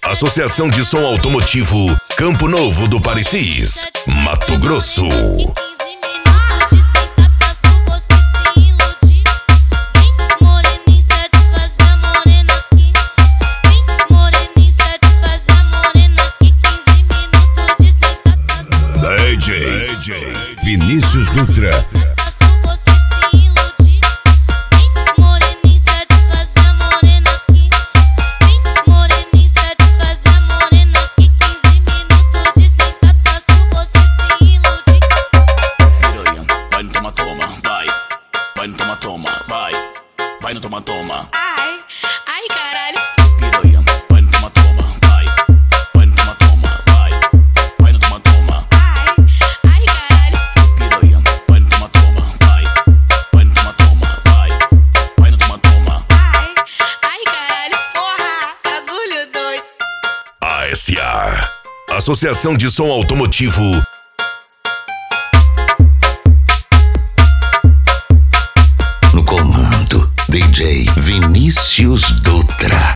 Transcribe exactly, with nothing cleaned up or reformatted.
Associação de Som Automotivo Campo Novo do Parecis, Mato Grosso. D J, D J Vinícius Dutra. Vai no toma, toma. Ai, ai, caralho. Piranha, vai no toma, toma. Vai, vai no toma, toma. Vai, vai no toma, toma. Ai, ai, caralho. Piranha, vai no toma, toma. Vai, vai no toma, toma. Vai, vai no toma, toma. Ai, ai, caralho. Porra, bagulho doido. A S A, Associação de Som Automotivo. No comando, D J Vinícius Dutra.